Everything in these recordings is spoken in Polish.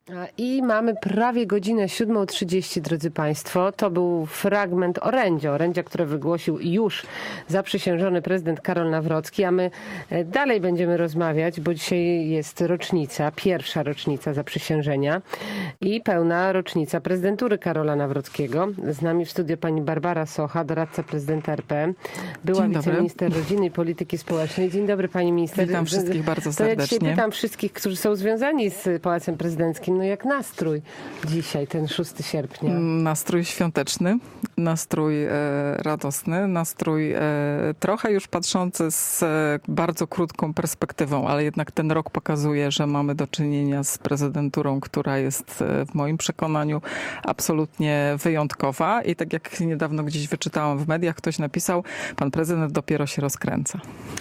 I mamy prawie godzinę 7:30, drodzy Państwo. To był fragment orędzia, które wygłosił już zaprzysiężony prezydent Karol Nawrocki, a my dalej będziemy rozmawiać, bo dzisiaj jest rocznica, pierwsza rocznica zaprzysiężenia i pełna rocznica prezydentury Karola Nawrockiego. Z nami w studiu pani Barbara Socha, doradca prezydenta RP, była wiceminister rodziny i polityki społecznej. Dzień dobry, pani minister. Witam wszystkich bardzo serdecznie. To ja dzisiaj pytam wszystkich, którzy są związani z Pałacem Prezydenckim, no jak nastrój dzisiaj, ten 6 sierpnia? Nastrój świąteczny, nastrój radosny, nastrój trochę już patrzący z bardzo krótką perspektywą, ale jednak ten rok pokazuje, że mamy do czynienia z prezydenturą, która jest w moim przekonaniu absolutnie wyjątkowa i tak jak niedawno gdzieś wyczytałam w mediach, ktoś napisał, pan prezydent dopiero się rozkręca.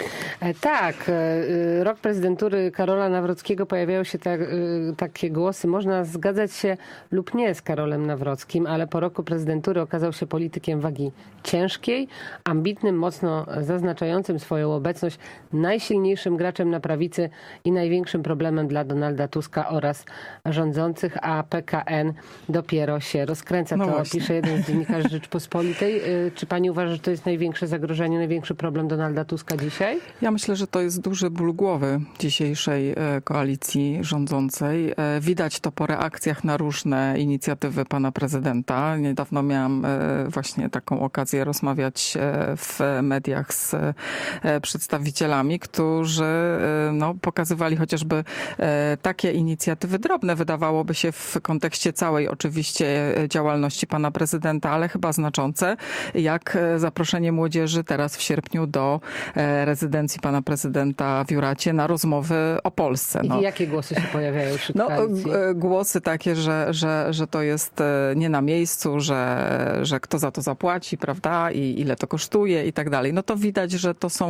Tak, rok prezydentury Karola Nawrockiego, pojawiają się takie głosy, można zgadzać się lub nie z Karolem Nawrockim, ale po roku prezydentury okazał się politykiem wagi ciężkiej, ambitnym, mocno zaznaczającym swoją obecność, najsilniejszym graczem na prawicy i największym problemem dla Donalda Tuska oraz rządzących, a PKN dopiero się rozkręca. No to właśnie. pisze jeden z dziennikarzy Rzeczpospolitej. Czy pani uważa, że to jest największe zagrożenie, największy problem Donalda Tuska dzisiaj? Ja myślę, że to jest duży ból głowy dzisiejszej koalicji rządzącej. Widać to po reakcjach na różne inicjatywy pana prezydenta. Niedawno miałam właśnie taką okazję rozmawiać w mediach z przedstawicielami, którzy pokazywali chociażby takie inicjatywy drobne, wydawałoby się w kontekście całej oczywiście działalności pana prezydenta, ale chyba znaczące, jak zaproszenie młodzieży teraz w sierpniu do rezydencji pana prezydenta w Juracie na rozmowy o Polsce. I jakie głosy się pojawiają wśród koalicji? Głosy takie, że to jest nie na miejscu, że kto za to zapłaci, prawda, i ile to kosztuje i tak dalej. No to widać, że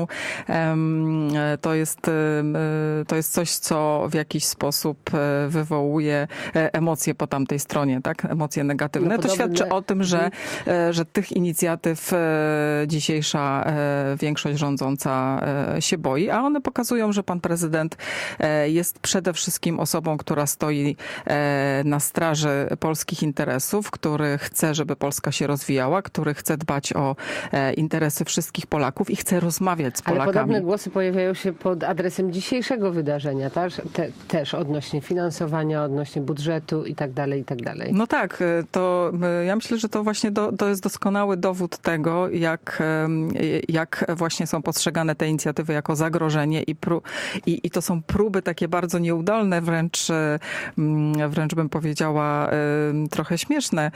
to jest coś, co w jakiś sposób wywołuje emocje po tamtej stronie, tak? Emocje negatywne. To świadczy o tym, że tych inicjatyw dzisiejsza większość rządząca się boi, a one pokazują, że pan prezydent jest przede wszystkim osobą, która stoi na straży polskich interesów, który chce, żeby Polska się rozwijała, który chce dbać o interesy wszystkich Polaków i chce rozmawiać z Polakami. Ale podobne głosy pojawiają się pod adresem dzisiejszego wydarzenia, tak? Też odnośnie finansowania, odnośnie budżetu i tak dalej, i tak dalej. No tak, to ja myślę, że to właśnie to jest doskonały dowód tego, jak właśnie są postrzegane te inicjatywy jako zagrożenie i to są próby takie bardzo nieudolne, wręcz bym powiedziała trochę śmieszne,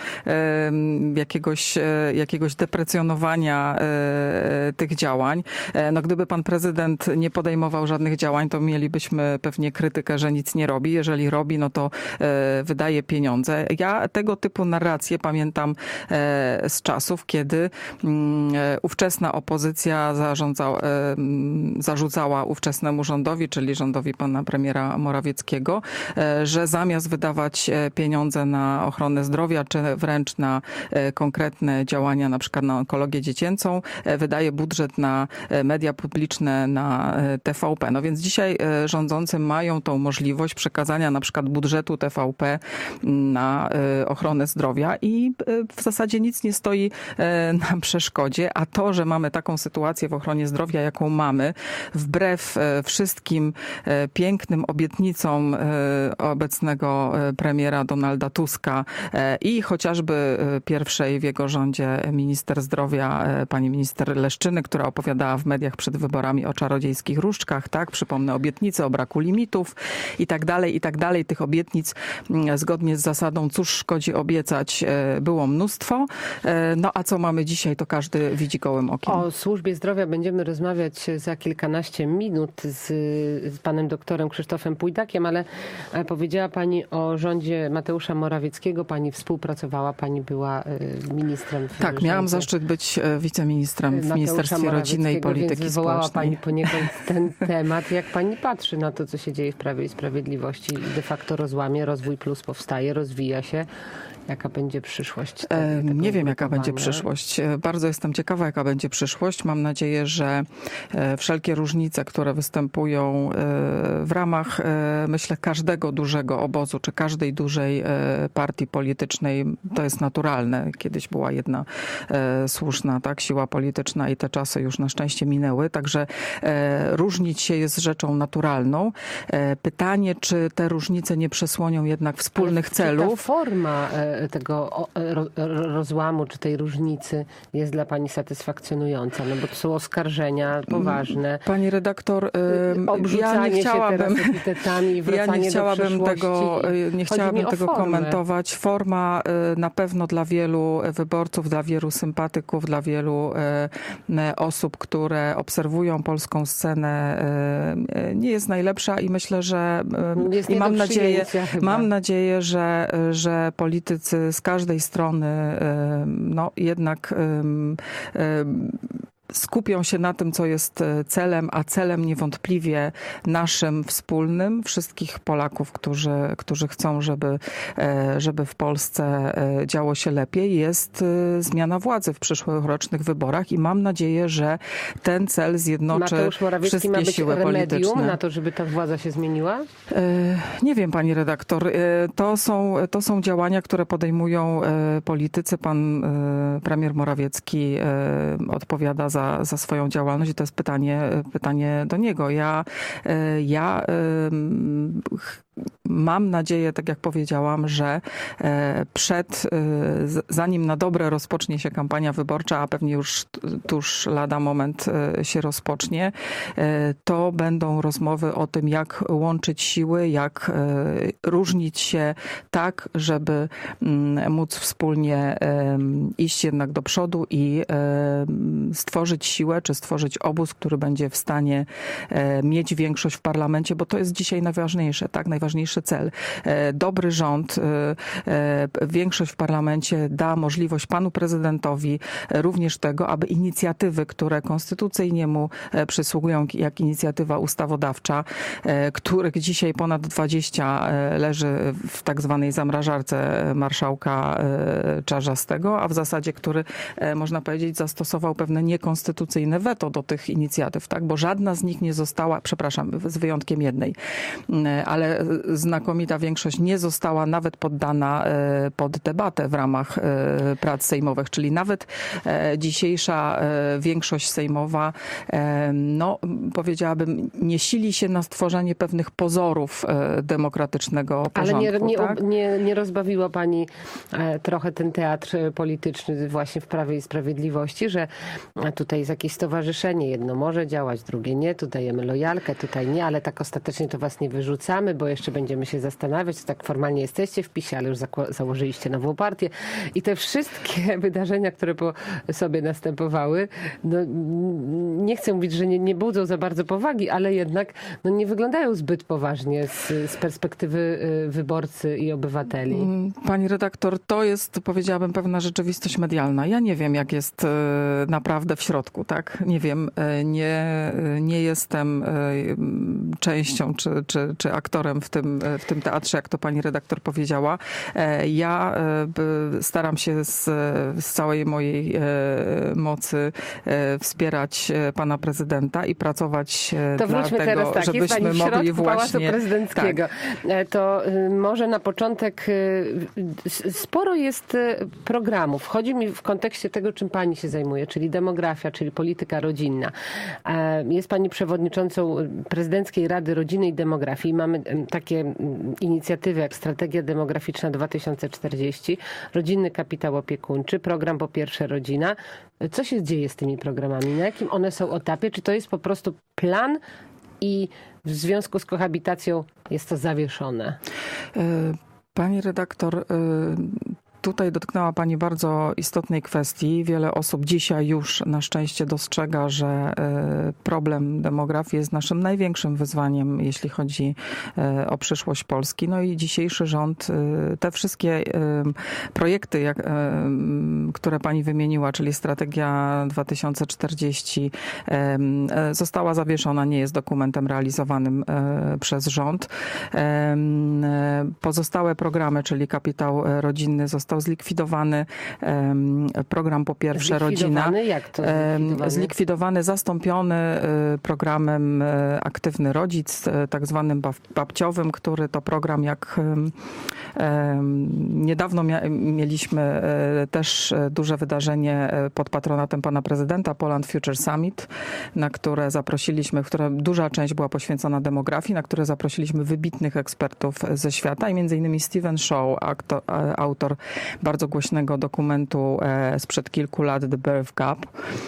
jakiegoś deprecjonowania tych działań. No gdyby pan prezydent nie podejmował żadnych działań, to mielibyśmy pewnie krytykę, że nic nie robi. Jeżeli robi, no to wydaje pieniądze. Ja tego typu narracje pamiętam z czasów, kiedy ówczesna opozycja zarzucała ówczesnemu rządowi, czyli rządowi pana premiera Morawieckiego, że zamiast wydawać pieniądze na ochronę zdrowia, czy wręcz na konkretne działania, na przykład na onkologię dziecięcą, wydaje budżet na media publiczne, na TVP. No więc dzisiaj rządzący mają tą możliwość przekazania na przykład budżetu TVP na ochronę zdrowia i w zasadzie nic nie stoi na przeszkodzie, a to, że mamy taką sytuację w ochronie zdrowia, jaką mamy, wbrew wszystkim pięknym obietnicom obecnego premiera Donalda Tuska i chociażby pierwszej w jego rządzie minister zdrowia, pani minister Leszczyny, która opowiadała w mediach przed wyborami o czarodziejskich różdżkach, tak? Przypomnę obietnice o braku limitów i tak dalej, i tak dalej. Tych obietnic zgodnie z zasadą cóż szkodzi obiecać było mnóstwo. No a co mamy dzisiaj, to każdy widzi gołym okiem. O służbie zdrowia będziemy rozmawiać za kilkanaście minut z panem doktorem Krzysztofem Pójdakiem, ale powiedziała pani o rządzie Mateusza Morawieckiego. Pani współpracowała, pani była ministrem w Tak, miałam zaszczyt być wiceministrem w Ministerstwie Rodziny i Polityki Społecznej. Wywołała pani poniekąd ten temat. Jak pani patrzy na to, co się dzieje w Prawie i Sprawiedliwości? De facto rozłamie, Rozwój Plus powstaje, rozwija się. Jaka będzie przyszłość? Nie wiem, jaka będzie przyszłość. Bardzo jestem ciekawa, jaka będzie przyszłość. Mam nadzieję, że wszelkie różnice, które występują w ramach, myślę, każdego dużego obozu, czy każdej dużej partii politycznej, to jest naturalne. Kiedyś była jedna słuszna, tak, siła polityczna i te czasy już na szczęście minęły, także różnić się jest rzeczą naturalną. Pytanie, czy te różnice nie przesłonią jednak wspólnych celów. Ta forma tego rozłamu, czy tej różnicy jest dla pani satysfakcjonująca? No bo to są oskarżenia poważne. Pani redaktor, Obrzucanie się teraz epitetami i wracanie nie chciałabym do przeszłości. nie chciałabym tego komentować. Forma na pewno dla wielu wyborców, dla wielu sympatyków, dla wielu osób, które obserwują polską scenę, nie jest najlepsza i myślę, że jest i mam nadzieję, że politycy z każdej strony no jednak skupią się na tym, co jest celem, a celem niewątpliwie naszym wspólnym, wszystkich Polaków, którzy chcą, żeby w Polsce działo się lepiej, jest zmiana władzy w przyszłorocznych wyborach i mam nadzieję, że ten cel zjednoczy wszystkie siły polityczne. Na to, żeby ta władza się zmieniła? Nie wiem, pani redaktor. To są działania, które podejmują politycy. Pan premier Morawiecki odpowiada za swoją działalność i to jest pytanie do niego. Ja mam nadzieję, tak jak powiedziałam, że zanim na dobre rozpocznie się kampania wyborcza, a pewnie już tuż lada moment się rozpocznie, to będą rozmowy o tym, jak łączyć siły, jak różnić się tak, żeby móc wspólnie iść jednak do przodu i stworzyć siłę, czy stworzyć obóz, który będzie w stanie mieć większość w parlamencie, bo to jest dzisiaj najważniejsze, tak? Najważniejszy cel. Dobry rząd, większość w parlamencie da możliwość panu prezydentowi również tego, aby inicjatywy, które konstytucyjnie mu przysługują, jak inicjatywa ustawodawcza, których dzisiaj ponad 20 leży w tak zwanej zamrażarce marszałka Czarzastego, a w zasadzie, który można powiedzieć zastosował pewne niekonstytucyjne weto do tych inicjatyw, tak? Bo żadna z nich nie została, przepraszam, z wyjątkiem jednej, ale znakomita większość nie została nawet poddana pod debatę w ramach prac sejmowych, czyli nawet dzisiejsza większość sejmowa, no powiedziałabym, nie sili się na stworzenie pewnych pozorów demokratycznego porządku. Ale nie rozbawiła pani trochę ten teatr polityczny właśnie w Prawie i Sprawiedliwości, że tutaj jest jakieś stowarzyszenie, jedno może działać, drugie nie, tu dajemy lojalkę, tutaj nie, ale tak ostatecznie to was nie wyrzucamy, bo jeszcze będziemy się zastanawiać, tak formalnie jesteście w PiS-ie, ale już założyliście nową partię. I te wszystkie wydarzenia, które po sobie następowały, no, nie chcę mówić, że nie budzą za bardzo powagi, ale jednak no, nie wyglądają zbyt poważnie z perspektywy wyborcy i obywateli. Pani redaktor, to jest, powiedziałabym, pewna rzeczywistość medialna. Ja nie wiem, jak jest naprawdę w środku, tak? Nie wiem, nie jestem częścią czy aktorem w tym teatrze, jak to pani redaktor powiedziała. Ja staram się z całej mojej mocy wspierać pana prezydenta i pracować dla tego, teraz tak, żebyśmy mogli właśnie... Pałacu Prezydenckiego. Tak. To może na początek sporo jest programów. Chodzi mi w kontekście tego, czym pani się zajmuje, czyli demografia, czyli polityka rodzinna. Jest pani przewodniczącą Prezydenckiej Rady Rodziny i Demografii. Mamy takie inicjatywy jak Strategia Demograficzna 2040, Rodzinny Kapitał Opiekuńczy, program Po Pierwsze Rodzina. Co się dzieje z tymi programami? Na jakim one są etapie? Czy to jest po prostu plan i w związku z kohabitacją jest to zawieszone? Pani redaktor, tutaj dotknęła pani bardzo istotnej kwestii. Wiele osób dzisiaj już na szczęście dostrzega, że problem demografii jest naszym największym wyzwaniem, jeśli chodzi o przyszłość Polski. No i dzisiejszy rząd, te wszystkie projekty, które pani wymieniła, czyli Strategia 2040, została zawieszona, nie jest dokumentem realizowanym przez rząd. Pozostałe programy, czyli Kapitał Rodzinny, zostały został zlikwidowany program Po pierwsze Rodzina. Jak to zlikwidowany? Zlikwidowany, zastąpiony programem Aktywny Rodzic, tak zwanym babciowym, który to program, jak niedawno mieliśmy też duże wydarzenie pod patronatem pana prezydenta, Poland Future Summit, na które zaprosiliśmy, duża część była poświęcona demografii, na które zaprosiliśmy wybitnych ekspertów ze świata i między innymi Stephen Shaw, autor bardzo głośnego dokumentu sprzed kilku lat The Birth Gap,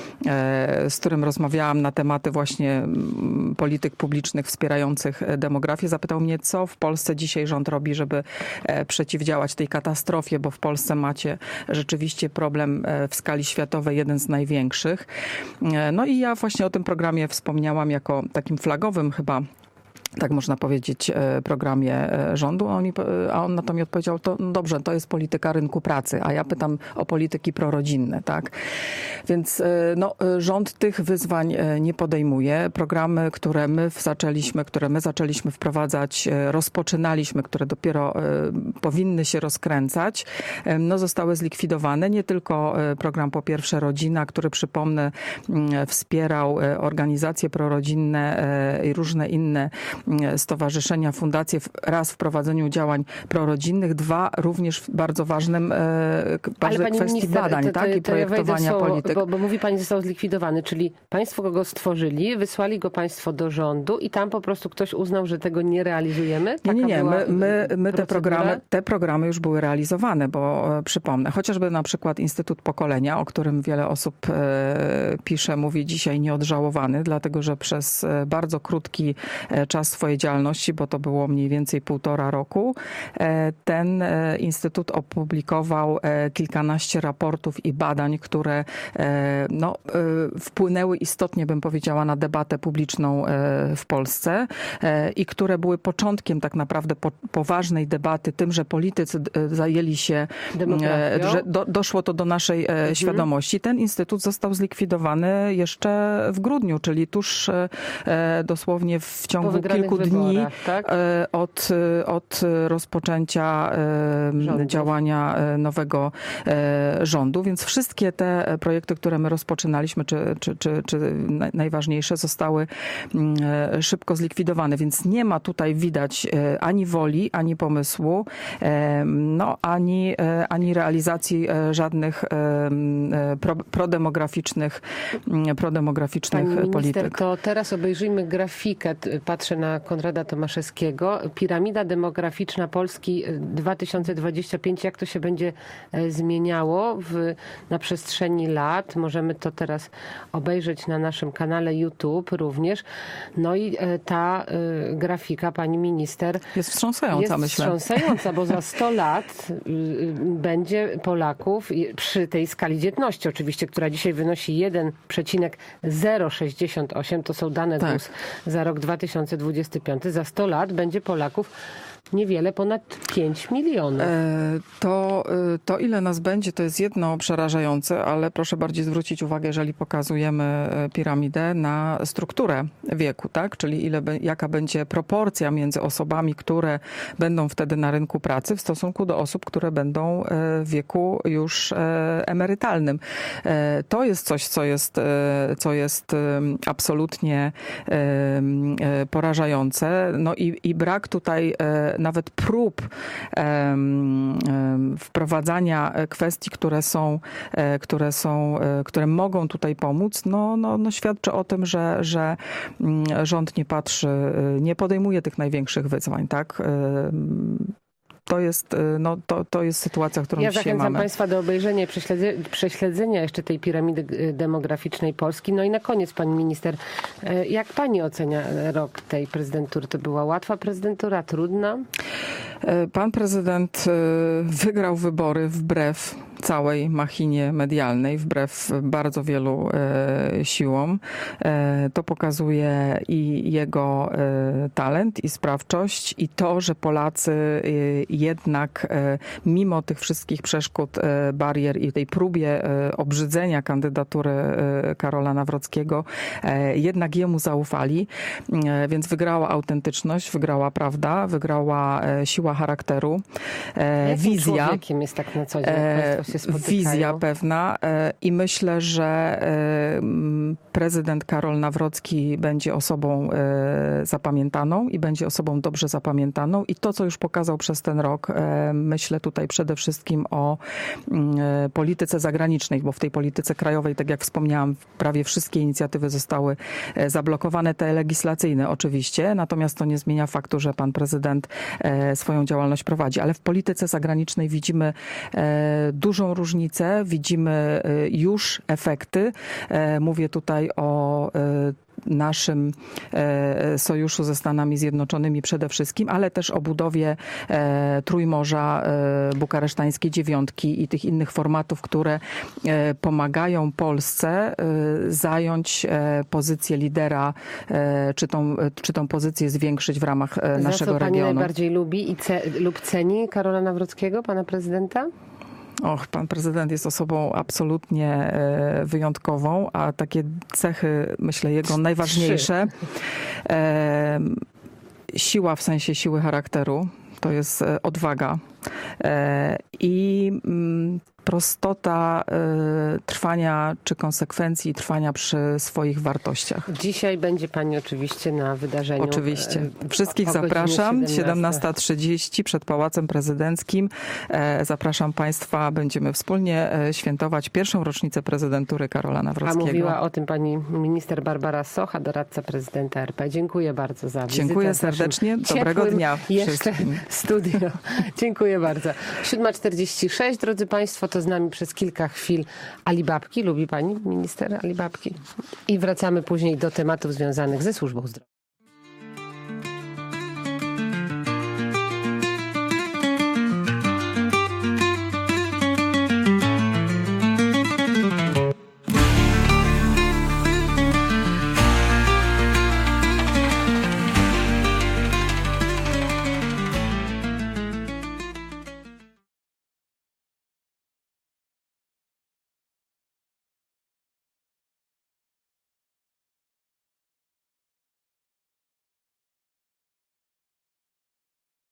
z którym rozmawiałam na tematy właśnie polityk publicznych wspierających demografię. Zapytał mnie, co w Polsce dzisiaj rząd robi, żeby przeciwdziałać tej katastrofie, bo w Polsce macie rzeczywiście problem w skali światowej, jeden z największych. No i ja właśnie o tym programie wspomniałam jako takim flagowym chyba, tak można powiedzieć, programie rządu, a on na to mi odpowiedział, to no dobrze, to jest polityka rynku pracy, a ja pytam o polityki prorodzinne, tak? Więc no, rząd tych wyzwań nie podejmuje. Programy, które my zaczęliśmy wprowadzać, rozpoczynaliśmy, które dopiero powinny się rozkręcać, no zostały zlikwidowane. Nie tylko program Po pierwsze Rodzina, który, przypomnę, wspierał organizacje prorodzinne i różne inne stowarzyszenia, fundacje raz w prowadzeniu działań prorodzinnych, dwa również w bardzo ważnym kwestii minister, badań, tak? I projektowania polityk. Bo mówi pani, został zlikwidowany, czyli państwo go stworzyli, wysłali go państwo do rządu i tam po prostu ktoś uznał, że tego nie realizujemy? Nie. My te programy już były realizowane, bo przypomnę, chociażby na przykład Instytut Pokolenia, o którym wiele osób pisze, mówi dzisiaj nieodżałowany, dlatego że przez bardzo krótki czas swojej działalności, bo to było mniej więcej 1,5 roku, ten instytut opublikował kilkanaście raportów i badań, które no, wpłynęły istotnie, bym powiedziała, na debatę publiczną w Polsce i które były początkiem tak naprawdę poważnej debaty tym, że politycy zajęli się, że doszło to do naszej świadomości. Ten instytut został zlikwidowany jeszcze w grudniu, czyli tuż dosłownie w ciągu kilku dni tak? od rozpoczęcia działania nowego rządu. Więc wszystkie te projekty, które my rozpoczynaliśmy, czy najważniejsze, zostały szybko zlikwidowane. Więc nie ma tutaj widać ani woli, ani pomysłu, no, ani realizacji żadnych prodemograficznych Pani polityk. minister, to teraz obejrzyjmy grafikę. Patrzę na Konrada Tomaszewskiego. Piramida demograficzna Polski 2025. Jak to się będzie zmieniało na przestrzeni lat? Możemy to teraz obejrzeć na naszym kanale YouTube również. No i ta grafika, pani minister, jest wstrząsająca, myślę. Jest wstrząsająca, bo za 100 lat będzie Polaków przy tej skali dzietności oczywiście, która dzisiaj wynosi 1,068, to są dane GUS za rok 2025. Za 100 lat będzie Polaków niewiele ponad 5 milionów. To ile nas będzie, to jest jedno przerażające, ale proszę bardziej zwrócić uwagę, jeżeli pokazujemy piramidę, na strukturę wieku, tak? Czyli jaka będzie proporcja między osobami, które będą wtedy na rynku pracy w stosunku do osób, które będą w wieku już emerytalnym. To jest coś, co jest absolutnie porażające. No i brak tutaj nawet prób wprowadzania kwestii, które mogą tutaj pomóc, no świadczy o tym, że rząd nie podejmuje tych największych wyzwań, tak? To jest sytuacja, którą dzisiaj mamy. Ja zachęcam państwa do obejrzenia i prześledzenia jeszcze tej piramidy demograficznej Polski. No i na koniec, pani minister, jak pani ocenia rok tej prezydentury? To była łatwa prezydentura, trudna? Pan prezydent wygrał wybory wbrew całej machinie medialnej, wbrew bardzo wielu siłom. To pokazuje i jego talent, i sprawczość, i to, że Polacy jednak mimo tych wszystkich przeszkód, barier i tej próbie obrzydzenia kandydatury Karola Nawrockiego, jednak jemu zaufali, więc wygrała autentyczność, wygrała prawda, wygrała siła charakteru, wizja. Człowiekiem jest tak na co dzień, jak państwo się spotykają? Wizja pewna i myślę, że prezydent Karol Nawrocki będzie osobą zapamiętaną i będzie osobą dobrze zapamiętaną i to, co już pokazał przez ten rok, myślę tutaj przede wszystkim o polityce zagranicznej, bo w tej polityce krajowej, tak jak wspomniałam, prawie wszystkie inicjatywy zostały zablokowane, te legislacyjne oczywiście, natomiast to nie zmienia faktu, że pan prezydent swoją działalność prowadzi, ale w polityce zagranicznej widzimy dużą różnicę, widzimy już efekty. Mówię tutaj o naszym sojuszu ze Stanami Zjednoczonymi przede wszystkim, ale też o budowie Trójmorza, bukaresztańskiej dziewiątki i tych innych formatów, które pomagają Polsce zająć pozycję lidera, czy tą pozycję zwiększyć w ramach naszego Za co pani regionu. najbardziej lubi lub ceni Karola Nawrockiego, pana prezydenta? Pan prezydent jest osobą absolutnie wyjątkową, a takie cechy, myślę, jego najważniejsze. Siła w sensie siły charakteru, to jest odwaga i prostota trwania czy konsekwencji trwania przy swoich wartościach. Dzisiaj będzie pani oczywiście na wydarzeniu. Oczywiście. Wszystkich o godzinie zapraszam. 17. 17:30 przed Pałacem Prezydenckim. Zapraszam państwa. Będziemy wspólnie świętować pierwszą rocznicę prezydentury Karola Nawrockiego. A mówiła o tym pani minister Barbara Socha, doradca prezydenta RP. Dziękuję bardzo za wizytę. Dziękuję serdecznie. Dobrego dnia jeszcze wszystkim. studio. Dziękuję bardzo. 7:46, drodzy państwo, to z nami przez kilka chwil Alibabki. Lubi pani minister Alibabki? I wracamy później do tematów związanych ze służbą zdrowia.